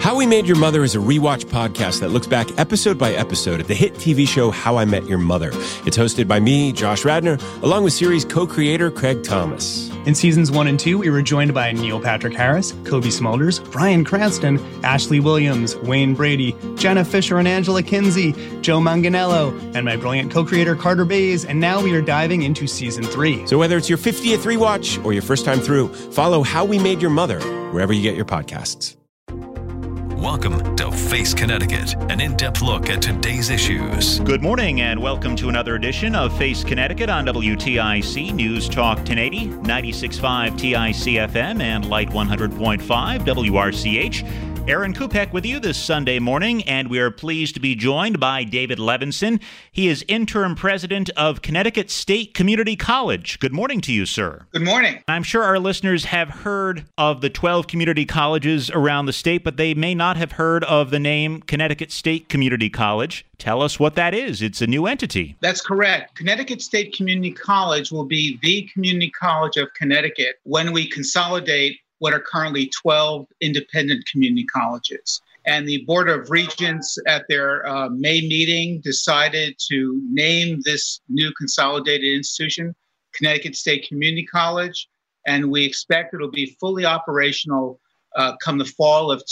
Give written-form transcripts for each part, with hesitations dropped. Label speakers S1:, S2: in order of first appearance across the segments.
S1: How We Made Your Mother is a rewatch podcast that looks back episode by episode at the hit TV show How I Met Your Mother. It's hosted by me, Josh Radnor, along with series co-creator Craig Thomas.
S2: In seasons 1 and 2, we were joined by Neil Patrick Harris, Kobe Smulders, Bryan Cranston, Ashley Williams, Wayne Brady, Jenna Fisher and Angela Kinsey, Joe Manganiello, and my brilliant co-creator Carter Bays, and now we are diving into season 3.
S1: So whether it's your 50th rewatch or your first time through, follow How We Made Your Mother wherever you get your podcasts.
S3: Welcome to Face Connecticut, an in-depth look at today's issues.
S4: Good morning and welcome to another edition of Face Connecticut on WTIC News Talk 1080, 96.5 TIC FM, and Light 100.5 WRCH. Aaron Kupek with you this Sunday morning, and we are pleased to be joined by David Levinson. He is interim president of Connecticut State Community College. Good morning to you, sir.
S5: Good morning.
S4: I'm sure our listeners have heard of the 12 community colleges around the state, but they may not have heard of the name Connecticut State Community College. Tell us what that is. It's a new entity.
S5: That's correct. Connecticut State Community College will be the community college of Connecticut when we consolidate what are currently 12 independent community colleges. And the Board of Regents at their May meeting decided to name this new consolidated institution Connecticut State Community College, and we expect it'll be fully operational come the fall of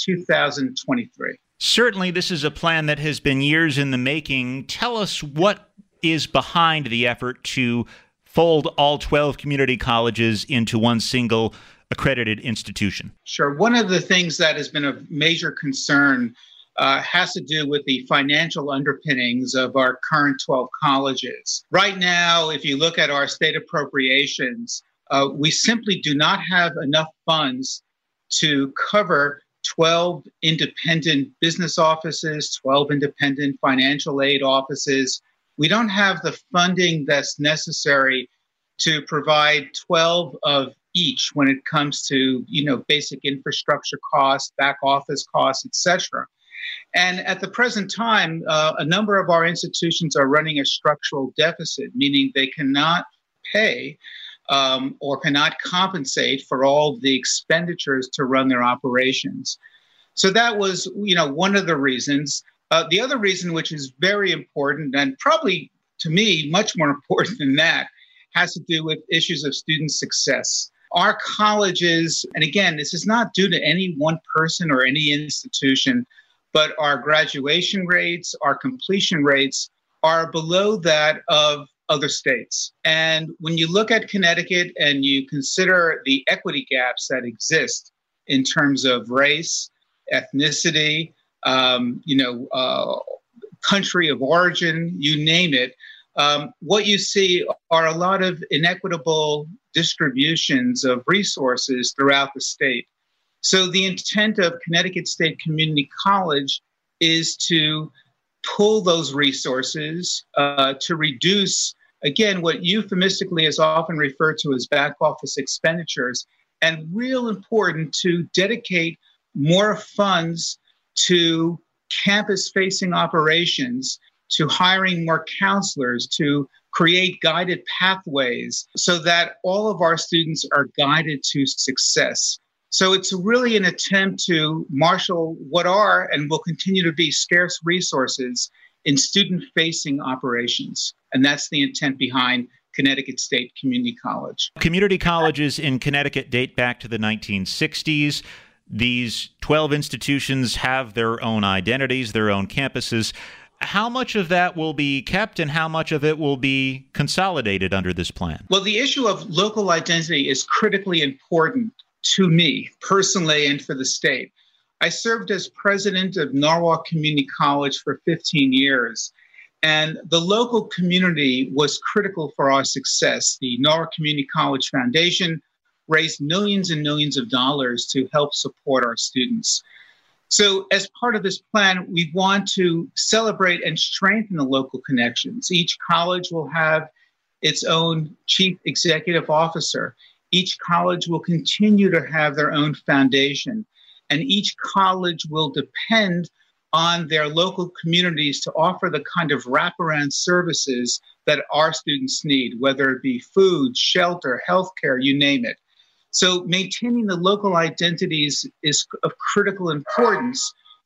S5: 2023.
S4: Certainly, this is a plan that has been years in the making. Tell us what is behind the effort to fold all 12 community colleges into one single accredited institution.
S5: Sure. One of the things that has been a major concern has to do with the financial underpinnings of our current 12 colleges. Right now, if you look at our state appropriations, we simply do not have enough funds to cover 12 independent business offices, 12 independent financial aid offices. We don't have the funding that's necessary to provide 12 of each when it comes to, basic infrastructure costs, back office costs, etc. And at the present time, a number of our institutions are running a structural deficit, meaning they cannot pay or cannot compensate for all the expenditures to run their operations. So that was, one of the reasons. The other reason, which is very important, and probably to me much more important than that, has to do with issues of student success. Our colleges, and again, this is not due to any one person or any institution, but our graduation rates, our completion rates are below that of other states. And when you look at Connecticut and you consider the equity gaps that exist in terms of race, ethnicity, country of origin, you name it, what you see are a lot of inequitable distributions of resources throughout the state. So the intent of Connecticut State Community College is to pull those resources to reduce, again, what euphemistically is often referred to as back office expenditures, and real important to dedicate more funds to campus-facing operations, to hiring more counselors, to create guided pathways so that all of our students are guided to success. So it's really an attempt to marshal what are and will continue to be scarce resources in student-facing operations. And that's the intent behind Connecticut State Community College.
S4: Community colleges in Connecticut date back to the 1960s. These 12 institutions have their own identities, their own campuses. How much of that will be kept and how much of it will be consolidated under this plan?
S5: Well, the issue of local identity is critically important to me personally and for the state. I served as president of Norwalk Community College for 15 years, and the local community was critical for our success. The Norwalk Community College Foundation raised millions and millions of dollars to help support our students. So as part of this plan, we want to celebrate and strengthen the local connections. Each college will have its own chief executive officer. Each college will continue to have their own foundation, and each college will depend on their local communities to offer the kind of wraparound services that our students need, whether it be food, shelter, healthcare, you name it. So maintaining the local identities is of critical importance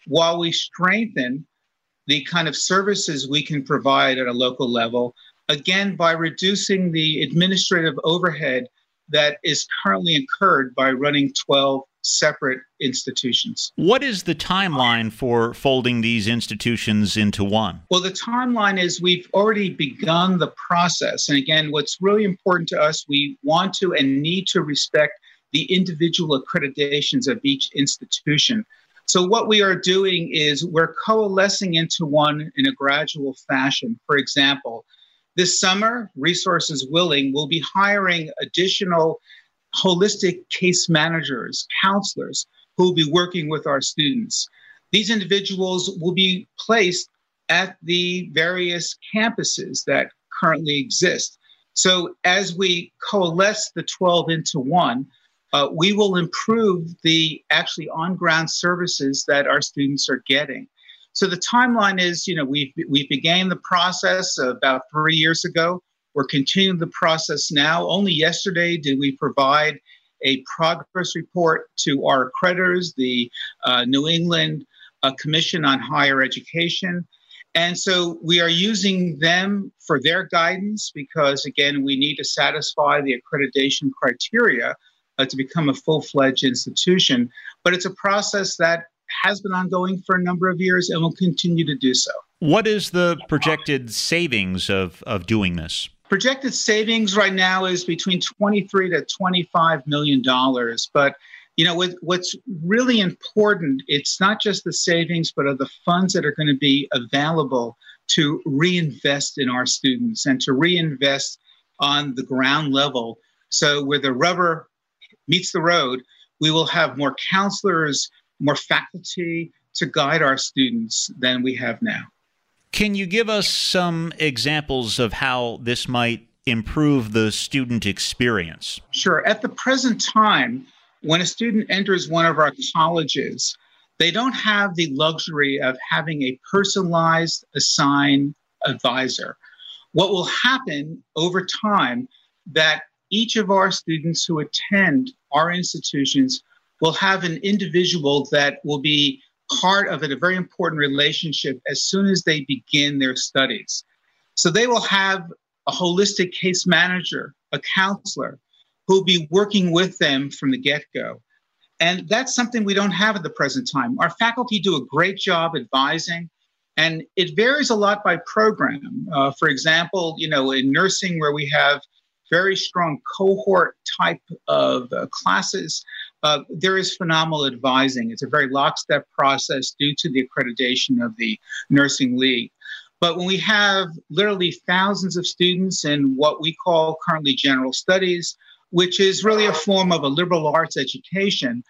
S5: while we strengthen the kind of services we can provide at a local level, again, by reducing the administrative overhead that is currently incurred by running 12 separate institutions.
S4: What is the timeline for folding these institutions into one?
S5: Well, the timeline is we've already begun the process. And again, what's really important to us, we want to and need to respect the individual accreditations of each institution. So what we are doing is we're coalescing into one in a gradual fashion. For example, this summer, Resources Willing will be hiring additional holistic case managers, counselors, who will be working with our students. These individuals will be placed at the various campuses that currently exist. So as we coalesce the 12 into one, we will improve the actually on-ground services that our students are getting. So the timeline is, we began the process about 3 years ago. We're continuing the process now. Only yesterday did we provide a progress report to our accreditors, the New England Commission on Higher Education. And so we are using them for their guidance because, again, we need to satisfy the accreditation criteria to become a full-fledged institution. But it's a process that has been ongoing for a number of years and will continue to do so.
S4: What is the projected savings of doing this?
S5: Projected savings right now is between $23 to $25 million. But, what's really important, it's not just the savings, but are the funds that are going to be available to reinvest in our students and to reinvest on the ground level. So where the rubber meets the road, we will have more counselors, more faculty to guide our students than we have now.
S4: Can you give us some examples of how this might improve the student experience?
S5: Sure. At the present time, when a student enters one of our colleges, they don't have the luxury of having a personalized assigned advisor. What will happen over time that each of our students who attend our institutions will have an individual that will be part of it, a very important relationship as soon as they begin their studies. So they will have a holistic case manager, a counselor, who will be working with them from the get-go. And that's something we don't have at the present time. Our faculty do a great job advising, and it varies a lot by program. For example, in nursing where we have very strong cohort type of classes, there is phenomenal advising. It's a very lockstep process due to the accreditation of the Nursing League. But when we have literally thousands of students in what we call currently general studies, which is really a form of a liberal arts education,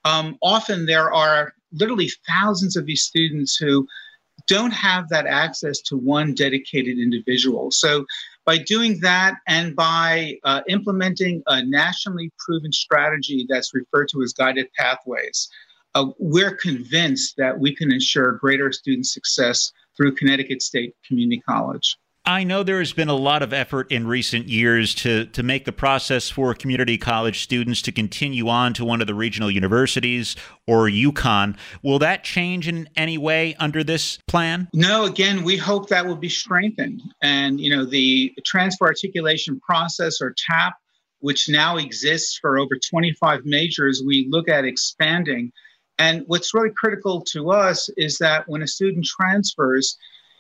S5: often there are literally thousands of these students who don't have that access to one dedicated individual. So by doing that and by implementing a nationally proven strategy that's referred to as guided pathways, we're convinced that we can ensure greater student success through Connecticut State Community College.
S4: I know there has been a lot of effort in recent years to make the process for community college students to continue on to one of the regional universities or UConn. Will that change in any way under this plan?
S5: No, again, we hope that will be strengthened. And, the transfer articulation process, or TAP, which now exists for over 25 majors, we look at expanding. And what's really critical to us is that when a student transfers,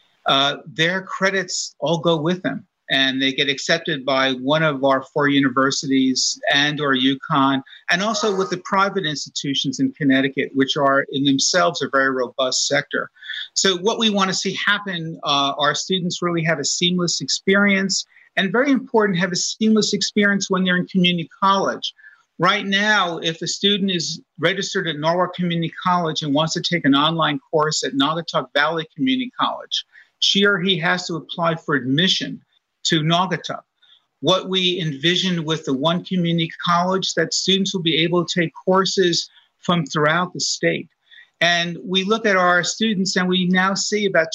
S5: their credits all go with them, and they get accepted by one of our 4 universities and or UConn, and also with the private institutions in Connecticut, which are in themselves a very robust sector. So what we want to see happen, our students really have a seamless experience, and very important, have a seamless experience when they're in community college. Right now, if a student is registered at Norwalk Community College and wants to take an online course at Naugatuck Valley Community College, she or he has to apply for admission to Naugatuck. What we envision with the one community college, that students will be able to take courses from throughout the state. And we look at our students and we now see about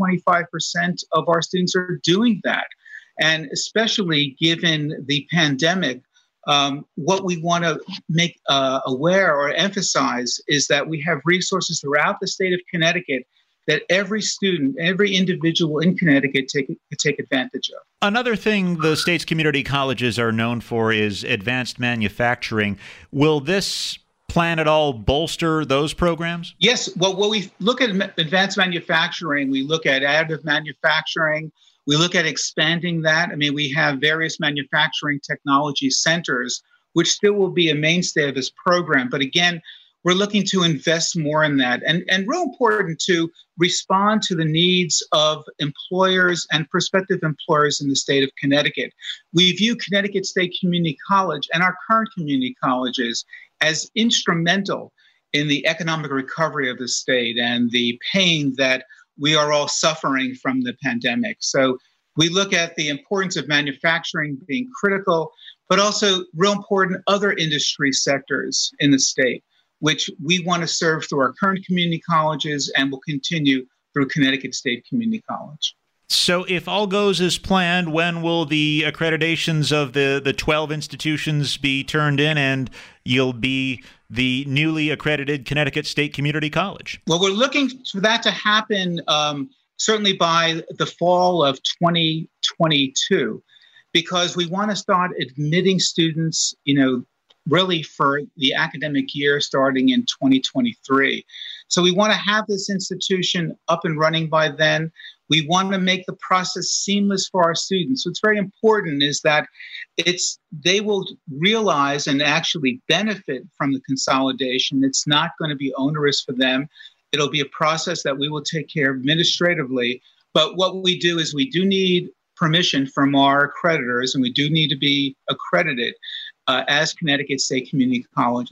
S5: 20-25% of our students are doing that. And especially given the pandemic, What we want to make aware or emphasize is that we have resources throughout the state of Connecticut that every student, every individual in Connecticut take advantage of.
S4: Another thing the state's community colleges are known for is advanced manufacturing. Will this plan at all bolster those programs?
S5: Yes. Well, when we look at advanced manufacturing, we look at additive manufacturing. We look at expanding that. I mean, we have various manufacturing technology centers, which still will be a mainstay of this program. But again, we're looking to invest more in that, and real important to respond to the needs of employers and prospective employers in the state of Connecticut. We view Connecticut State Community College and our current community colleges as instrumental in the economic recovery of the state and the pain that we are all suffering from the pandemic. So we look at the importance of manufacturing being critical, but also real important other industry sectors in the state, which we want to serve through our current community colleges and will continue through Connecticut State Community College.
S4: So if all goes as planned, when will the accreditations of the 12 institutions be turned in and you'll be the newly accredited Connecticut State Community College?
S5: Well, we're looking for that to happen certainly by the fall of 2022, because we want to start admitting students, really for the academic year starting in 2023. So we want to have this institution up and running by then. We want to make the process seamless for our students. What's very important is that they will realize and actually benefit from the consolidation. It's not going to be onerous for them. It'll be a process that we will take care of administratively. But what we do is we do need permission from our accreditors, and we do need to be accredited as Connecticut State Community College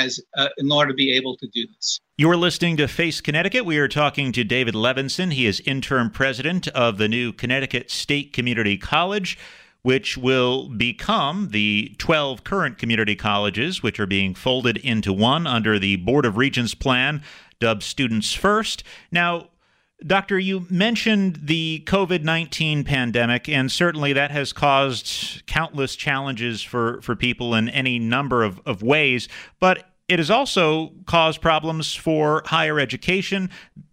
S5: in order to be able to do this.
S4: You're listening to Face Connecticut. We are talking to David Levinson. He is interim president of the new Connecticut State Community College, which will become the 12 current community colleges, which are being folded into one under the Board of Regents plan, dubbed Students First. Now, Doctor, you mentioned the COVID-19 pandemic, and certainly that has caused countless challenges for people in any number of ways, but it has also caused problems for higher education.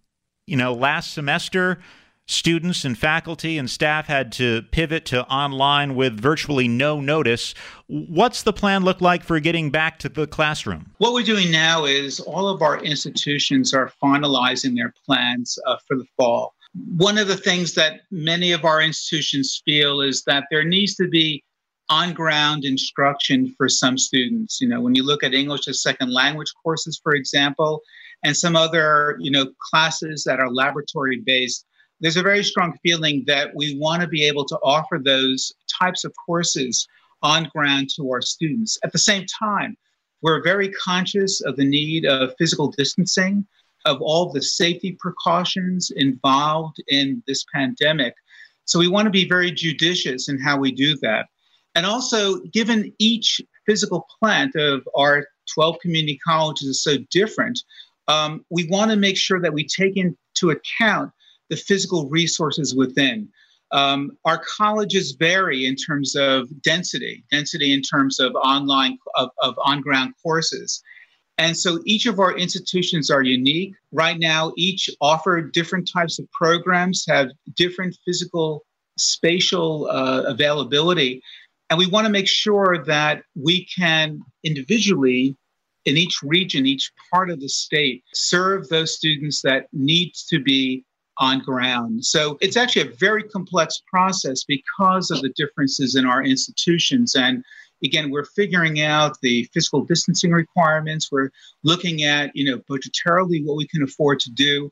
S4: Last semester, students and faculty and staff had to pivot to online with virtually no notice. What's the plan look like for getting back to the classroom?
S5: What we're doing now is all of our institutions are finalizing their plans for the fall. One of the things that many of our institutions feel is that there needs to be on-ground instruction for some students. When you look at English as second language courses, for example, and some other, classes that are laboratory-based, there's a very strong feeling that we want to be able to offer those types of courses on ground to our students. At the same time, we're very conscious of the need of physical distancing, of all the safety precautions involved in this pandemic. So we want to be very judicious in how we do that. And also, given each physical plant of our 12 community colleges is so different, we want to make sure that we take into account the physical resources within. Our colleges vary in terms of density in terms of on-ground courses. And so each of our institutions are unique. Right now, each offer different types of programs, have different physical, spatial availability. And we want to make sure that we can individually, in each region, each part of the state, serve those students that need to be on ground. So it's actually a very complex process because of the differences in our institutions. And again, we're figuring out the physical distancing requirements. We're looking at, budgetarily what we can afford to do.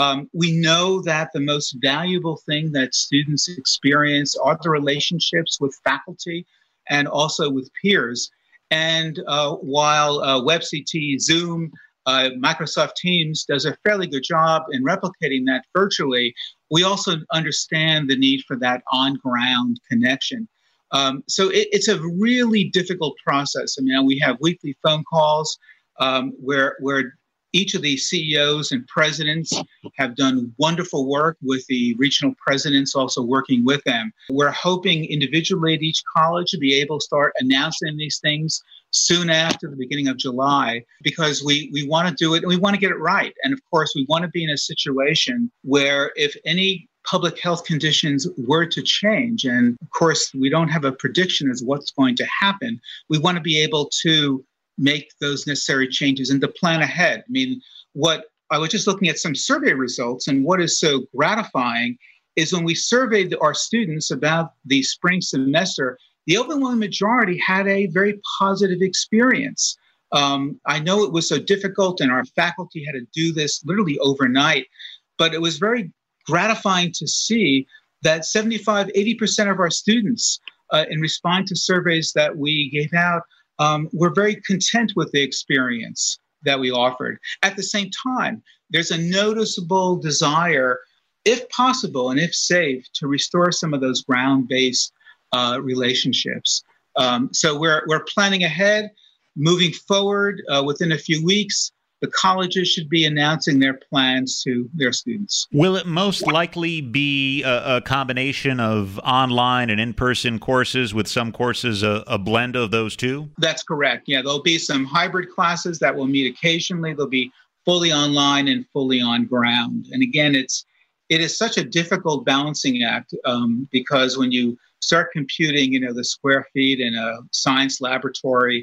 S5: We know that the most valuable thing that students experience are the relationships with faculty and also with peers. And while WebCT, Zoom, Microsoft Teams does a fairly good job in replicating that virtually, we also understand the need for that on-ground connection. So it's a really difficult process. I mean, we have weekly phone calls where each of the CEOs and presidents have done wonderful work with the regional presidents, also working with them. We're hoping individually at each college to be able to start announcing these things soon after the beginning of July, because we want to do it and we want to get it right. And of course, we want to be in a situation where if any public health conditions were to change, and of course, we don't have a prediction as what's going to happen, we want to be able to make those necessary changes and to plan ahead. I mean, what I was just looking at some survey results, and what is so gratifying is when we surveyed our students about the spring semester, the overwhelming majority had a very positive experience. I know it was so difficult and our faculty had to do this literally overnight, but it was very gratifying to see that 75-80% of our students, in response to surveys that we gave out, were very content with the experience that we offered. At the same time, there's a noticeable desire, if possible and if safe, to restore some of those ground-based relationships. So we're planning ahead, moving forward. Within a few weeks, the colleges should be announcing their plans to their students.
S4: Will it most likely be a combination of online and in-person courses, with some courses a blend of those two?
S5: That's correct. Yeah, there'll be some hybrid classes that will meet occasionally. They'll be fully online and fully on ground. And again, it is such a difficult balancing act because when you start computing, the square feet in a science laboratory,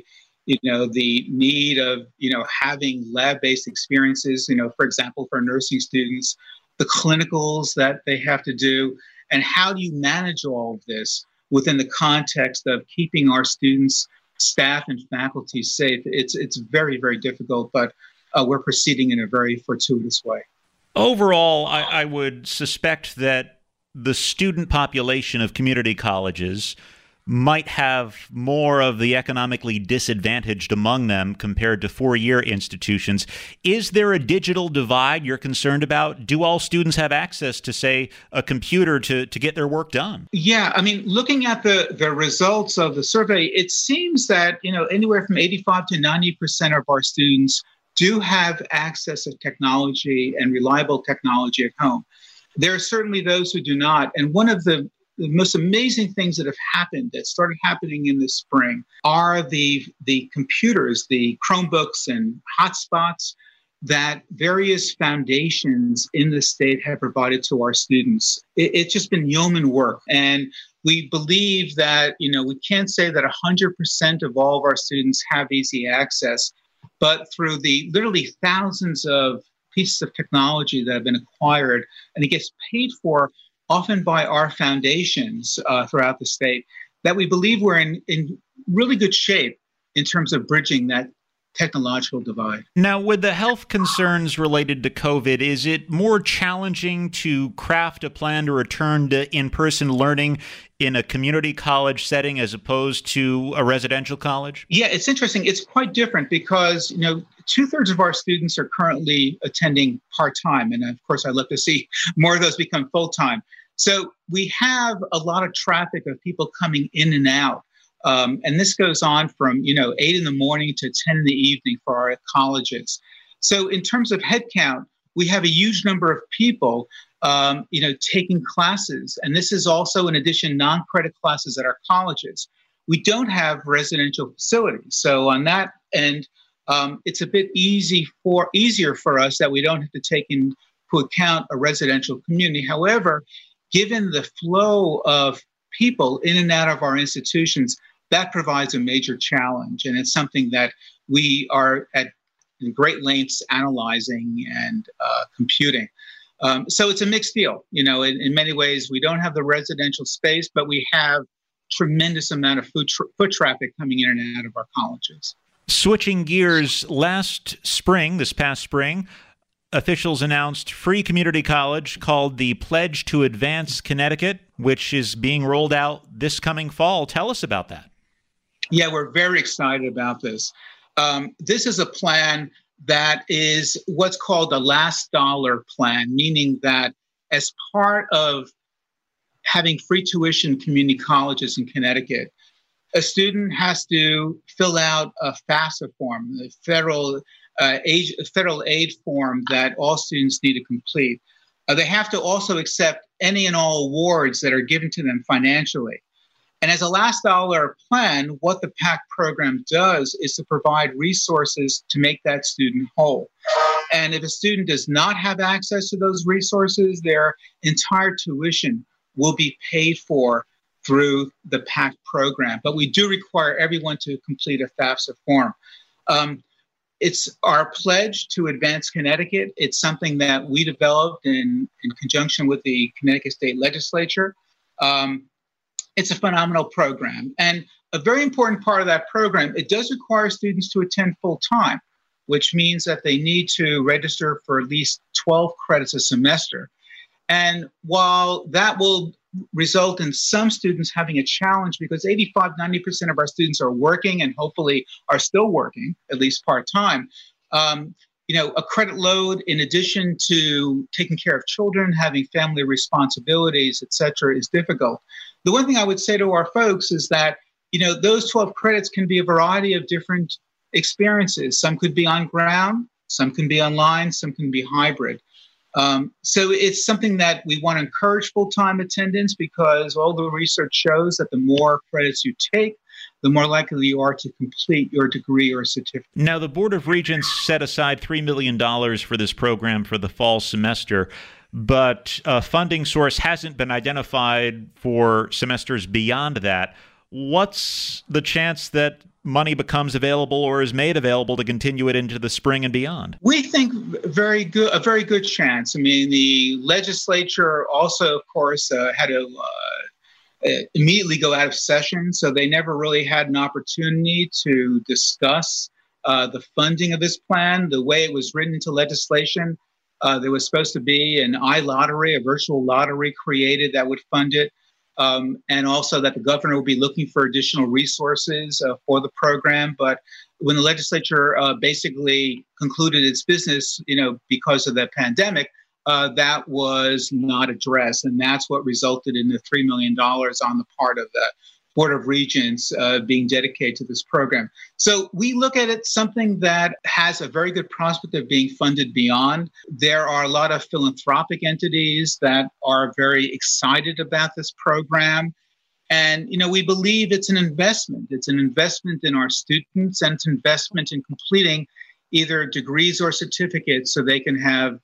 S5: the need of, having lab-based experiences, for example, for nursing students, the clinicals that they have to do, and how do you manage all of this within the context of keeping our students, staff, and faculty safe? It's very, very difficult, but we're proceeding in a very fortuitous way.
S4: Overall, I would suspect that the student population of community colleges might have more of the economically disadvantaged among them compared to four-year institutions. Is there a digital divide you're concerned about? Do all students have access to, say, a computer to get their work done?
S5: Yeah, I mean, looking at the results of the survey, it seems that, anywhere from 85 to 90% of our students do have access to technology and reliable technology at home. There are certainly those who do not. And one of the most amazing things that have happened, that started happening in the spring, are the computers, the Chromebooks and hotspots that various foundations in the state have provided to our students. It's just been yeoman work. And we believe that, we can't say that 100% of all of our students have easy access, but through the literally thousands of pieces of technology that have been acquired, and it gets paid for often by our foundations throughout the state, that we believe we're in really good shape in terms of bridging that technological divide.
S4: Now, with the health concerns related to COVID, is it more challenging to craft a plan to return to in-person learning in a community college setting as opposed to a residential college?
S5: Yeah, it's interesting. It's quite different because, 2/3 of our students are currently attending part-time. And of course, I'd love to see more of those become full-time. So we have a lot of traffic of people coming in and out. And this goes on from, 8 in the morning to 10 in the evening for our colleges. So in terms of headcount, we have a huge number of people, taking classes. And this is also, in addition, non-credit classes at our colleges. We don't have residential facilities. So on that end, it's a bit easier for us that we don't have to take into account a residential community. However, given the flow of people in and out of our institutions, that provides a major challenge. And it's something that we are at great lengths analyzing and computing. So it's a mixed deal. In many ways, we don't have the residential space, but we have tremendous amount of foot traffic coming in and out of our colleges.
S4: Switching gears, this past spring, officials announced free community college called the Pledge to Advance Connecticut, which is being rolled out this coming fall. Tell us about that.
S5: Yeah, we're very excited about this. This is a plan that is what's called the last dollar plan, meaning that as part of having free tuition community colleges in Connecticut, a student has to fill out a FAFSA form, the Federal federal aid form that all students need to complete. They have to also accept any and all awards that are given to them financially. And as a last dollar plan, what the PAC program does is to provide resources to make that student whole. And if a student does not have access to those resources, their entire tuition will be paid for through the PAC program. But we do require everyone to complete a FAFSA form. It's our pledge to advance Connecticut. It's something that we developed in conjunction with the Connecticut State Legislature. It's a phenomenal program. And a very important part of that program, it does require students to attend full time, which means that they need to register for at least 12 credits a semester. And while that will result in some students having a challenge, because 85-90% of our students are working and hopefully are still working, at least part-time, a credit load in addition to taking care of children, having family responsibilities, et cetera, is difficult. The one thing I would say to our folks is that, those 12 credits can be a variety of different experiences. Some could be on ground, some can be online, some can be hybrid. So it's something that we want to encourage full-time attendance, because all the research shows that the more credits you take, the more likely you are to complete your degree or certificate.
S4: Now, the Board of Regents set aside $3 million for this program for the fall semester, but a funding source hasn't been identified for semesters beyond that. What's the chance that money becomes available or is made available to continue it into the spring and beyond?
S5: We think a very good chance. I mean, the legislature also, of course, had to immediately go out of session, so they never really had an opportunity to discuss the funding of this plan. The way it was written into legislation, there was supposed to be an iLottery, a virtual lottery created that would fund it. And also that the governor will be looking for additional resources for the program. But when the legislature basically concluded its business, because of the pandemic, that was not addressed. And that's what resulted in the $3 million on the part of the Board of Regents being dedicated to this program. So we look at it something that has a very good prospect of being funded beyond. There are a lot of philanthropic entities that are very excited about this program. And, we believe it's an investment. It's an investment in our students, and it's an investment in completing either degrees or certificates so they can have,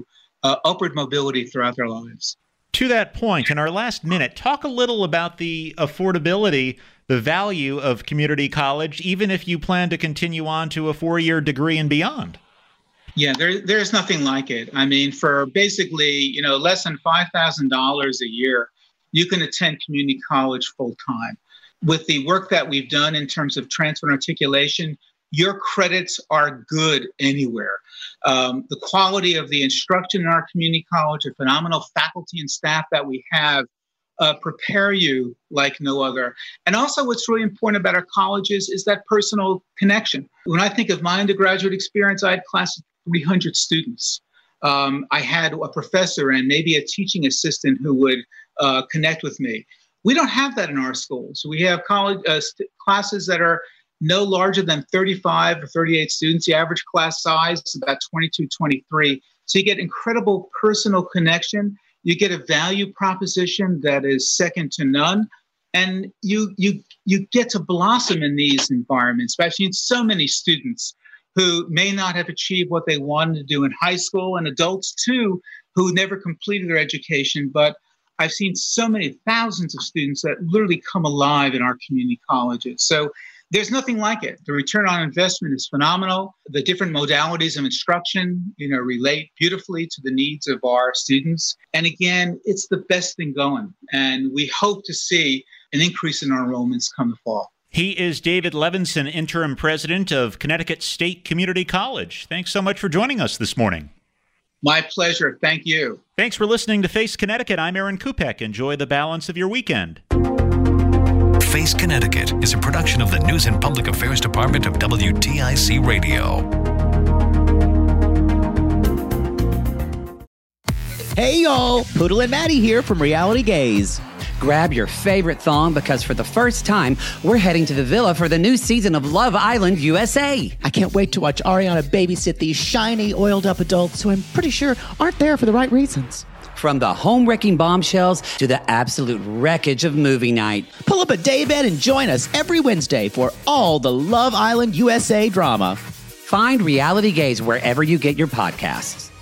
S5: upward mobility throughout their lives.
S4: To that point, in our last minute, talk a little about the affordability, the value of community college, even if you plan to continue on to a 4-year degree and beyond.
S5: Yeah, there's nothing like it. I mean, for basically, less than $5,000 a year, you can attend community college full time. With the work that we've done in terms of transfer and articulation, your credits are good anywhere. The quality of the instruction in our community college, the phenomenal faculty and staff that we have, prepare you like no other. And also what's really important about our colleges is that personal connection. When I think of my undergraduate experience, I had class of 300 students. I had a professor and maybe a teaching assistant who would connect with me. We don't have that in our schools. We have college classes that are no larger than 35 or 38 students. The average class size is about 22, 23. So you get incredible personal connection. You get a value proposition that is second to none. And you get to blossom in these environments. I've seen so many students who may not have achieved what they wanted to do in high school, and adults too, who never completed their education. But I've seen so many thousands of students that literally come alive in our community colleges. So there's nothing like it. The return on investment is phenomenal. The different modalities of instruction, relate beautifully to the needs of our students. And again, it's the best thing going. And we hope to see an increase in our enrollments come the fall.
S4: He is David Levinson, interim president of Connecticut State Community College. Thanks so much for joining us this morning.
S5: My pleasure. Thank you.
S4: Thanks for listening to Face Connecticut. I'm Aaron Kupek. Enjoy the balance of your weekend.
S3: Face Connecticut is a production of the News and Public Affairs Department of WTIC Radio.
S6: Hey y'all, Poodle and Maddie here from Reality Gaze. Grab your favorite thong because for the first time, we're heading to the villa for the new season of Love Island USA.
S7: I can't wait to watch Ariana babysit these shiny, oiled-up adults who I'm pretty sure aren't there for the right reasons.
S6: From the home-wrecking bombshells to the absolute wreckage of movie night.
S7: Pull up a daybed and join us every Wednesday for all the Love Island USA drama.
S6: Find Reality Gaze wherever you get your podcasts.